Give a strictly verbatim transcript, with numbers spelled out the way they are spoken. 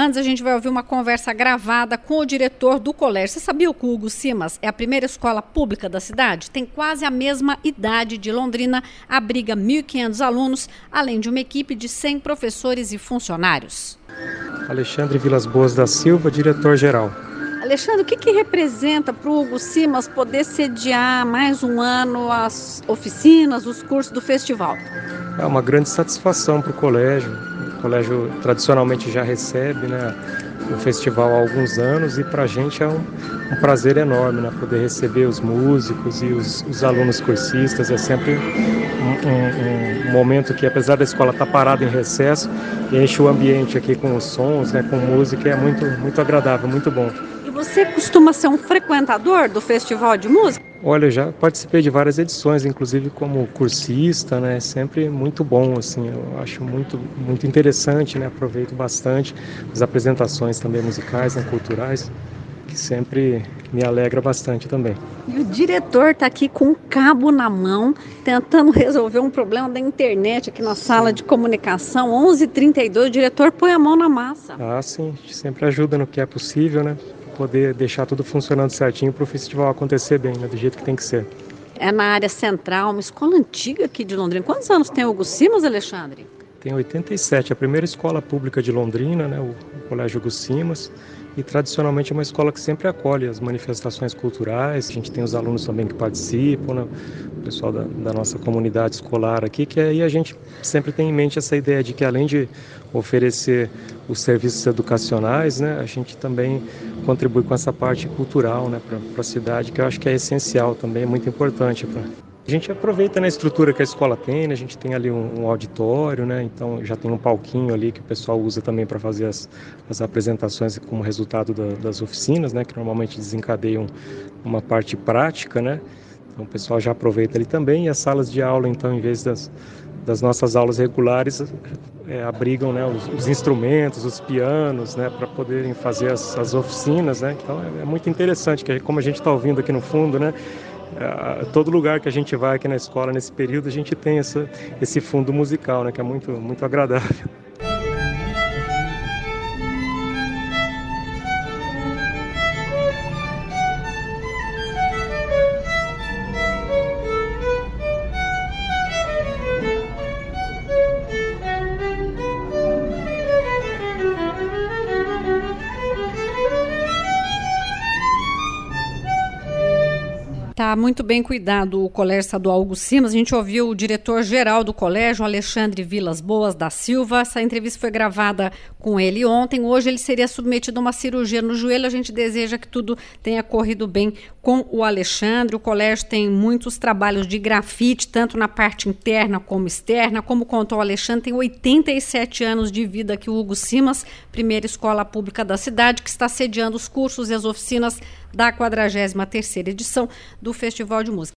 Antes a gente vai ouvir uma conversa gravada com o diretor do colégio. Você sabia que o Hugo Simas é a primeira escola pública da cidade? Tem quase a mesma idade de Londrina, abriga mil e quinhentos alunos, além de uma equipe de cem professores e funcionários. Alexandre Vilas Boas da Silva, diretor-geral. Alexandre, o que, que representa para o Hugo Simas poder sediar mais um ano as oficinas, os cursos do festival? É uma grande satisfação para o colégio. O colégio tradicionalmente já recebe, né, o festival há alguns anos, e para a gente é um, um prazer enorme, né, poder receber os músicos e os, os alunos cursistas. É sempre um, um, um momento que, apesar da escola estar parada em recesso, enche o ambiente aqui com os sons, né, com música. É muito, muito agradável, muito bom. E você costuma ser um frequentador do festival de música? Olha, eu já participei de várias edições, inclusive como cursista, né? Sempre muito bom, assim, eu acho muito, muito interessante, né? Aproveito bastante as apresentações também musicais, né? Culturais, que sempre me alegra bastante também. E o diretor está aqui com um cabo na mão, tentando resolver um problema da internet aqui na sala de comunicação. onze e trinta e dois, o diretor põe a mão na massa. Ah, sim, a gente sempre ajuda no que é possível, né? Poder deixar tudo funcionando certinho para o festival acontecer bem, né, do jeito que tem que ser. É na área central, uma escola antiga aqui de Londrina. Quantos anos tem o Hugo Simas, Alexandre? Tem oitenta e sete, a primeira escola pública de Londrina, né, o, o Colégio Hugo Simas, e tradicionalmente é uma escola que sempre acolhe as manifestações culturais. A gente tem os alunos também que participam, né, o pessoal da, da nossa comunidade escolar aqui, que aí a gente sempre tem em mente essa ideia de que, além de oferecer os serviços educacionais, né, a gente também contribui com essa parte cultural, né, para a cidade, que eu acho que é essencial também, é muito importante. Pra... A gente aproveita, né, a estrutura que a escola tem, né, a gente tem ali um, um auditório, né, então já tem um palquinho ali que o pessoal usa também para fazer as, as apresentações como resultado da, das oficinas, né, que normalmente desencadeiam uma parte prática, né, então o pessoal já aproveita ali também. E as salas de aula, então, em vez das, das nossas aulas regulares, é, abrigam, né, os, os instrumentos, os pianos, né, para poderem fazer as, as oficinas, né, então é, é muito interessante, que como a gente está ouvindo aqui no fundo, né, é, todo lugar que a gente vai aqui na escola nesse período, a gente tem essa, esse fundo musical, né, que é muito, muito agradável. Está muito bem cuidado o Colégio Estadual Hugo Simas. A gente ouviu o diretor-geral do colégio, Alexandre Vilas Boas da Silva. Essa entrevista foi gravada com ele ontem. Hoje ele seria submetido a uma cirurgia no joelho. A gente deseja que tudo tenha corrido bem com o Alexandre. O colégio tem muitos trabalhos de grafite, tanto na parte interna como externa. Como contou o Alexandre, tem oitenta e sete anos de vida aqui o Hugo Simas, primeira escola pública da cidade, que está sediando os cursos e as oficinas da quadragésima terceira edição do Festival de Música.